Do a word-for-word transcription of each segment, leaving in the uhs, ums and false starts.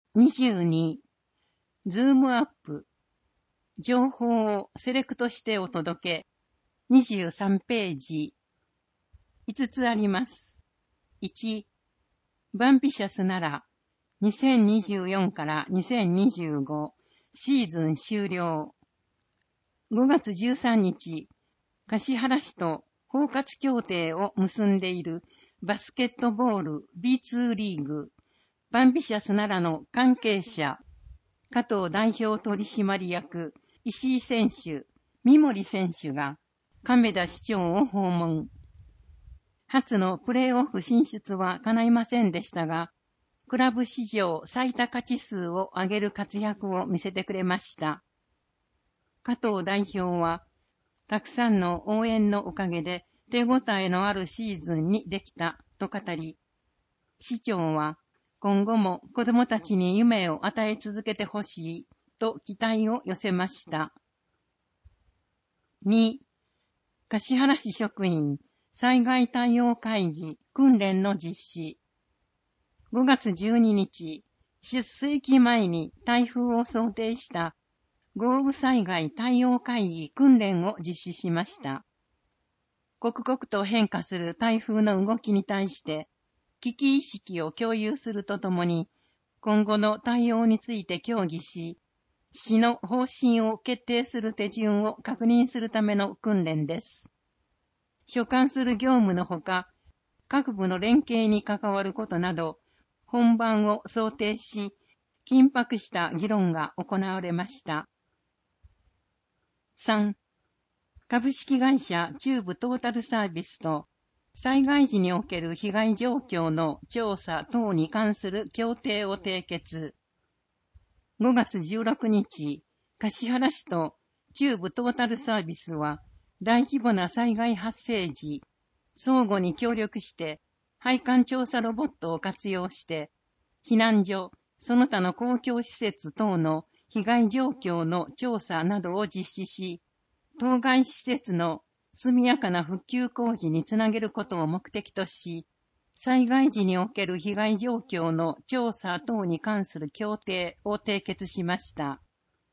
にじゅうに、ズームアップ。情報をセレクトしてお届け。にじゅうさんページ。いつつあります。いち、バンビシャスなら、にせんにじゅうよんからにせんにじゅうごシーズン終了。ごがつじゅうさんにち、橿原市と包括協定を結んでいるバスケットボール ビーツー リーグ、バンビシャス奈良の関係者、加藤代表取締役、石井選手、三森選手が亀田市長を訪問。初のプレーオフ進出は叶いませんでしたが、クラブ史上最多勝ち数を上げる活躍を見せてくれました。加藤代表は、たくさんの応援のおかげで手応えのあるシーズンにできたと語り、市長は今後も子どもたちに夢を与え続けてほしいと期待を寄せました。に、橿原市職員災害対応会議訓練の実施。ごがつじゅうににち、出水期前に台風を想定した豪雨災害対応会議訓練を実施しました。刻々と変化する台風の動きに対して危機意識を共有するとともに今後の対応について協議し、市の方針を決定する手順を確認するための訓練です。所管する業務のほか、各部の連携に関わることなど、本番を想定し、緊迫した議論が行われました。さん、株式会社中部トータルサービスと災害時における被害状況の調査等に関する協定を締結。ごがつじゅうろくにち、橿原市と中部トータルサービスは大規模な災害発生時、相互に協力して配管調査ロボットを活用して避難所、その他の公共施設等の被害状況の調査などを実施し、当該施設の速やかな復旧工事につなげることを目的とし、災害時における被害状況の調査等に関する協定を締結しました。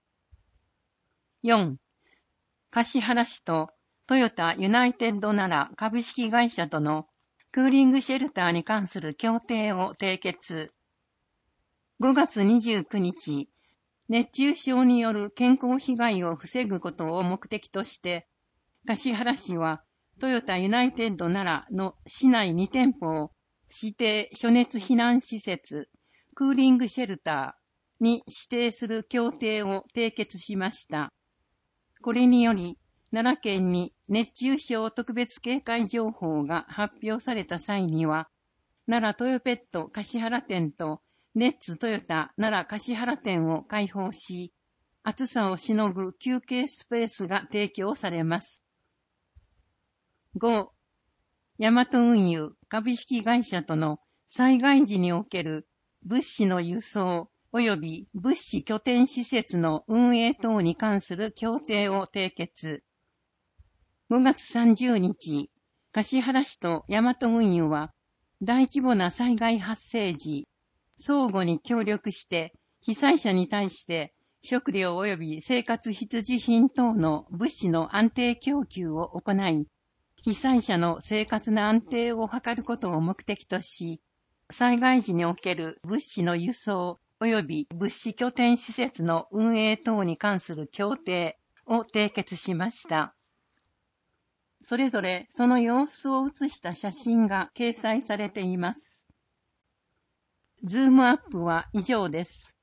よん、橿原市とトヨタユナイテッド奈良株式会社とのクーリングシェルターに関する協定を締結。ごがつにじゅうくにち、熱中症による健康被害を防ぐことを目的として、橿原市はトヨタユナイテッド奈良の市内にてんぽを指定暑熱避難施設、クーリングシェルターに指定する協定を締結しました。これにより、奈良県に熱中症特別警戒情報が発表された際には、奈良トヨペット橿原店とネッツトヨタ奈良橿原店を開放し、暑さをしのぐ休憩スペースが提供されます。ご、ヤマト運輸株式会社との災害時における物資の輸送及び物資拠点施設の運営等に関する協定を締結。ごがつさんじゅうにち、橿原市とヤマト運輸は大規模な災害発生時、相互に協力して被災者に対して食料及び生活必需品等の物資の安定供給を行い、被災者の生活の安定を図ることを目的とし、災害時における物資の輸送及び物資拠点施設の運営等に関する協定を締結しました。それぞれその様子を写した写真が掲載されています。ズームアップは以上です。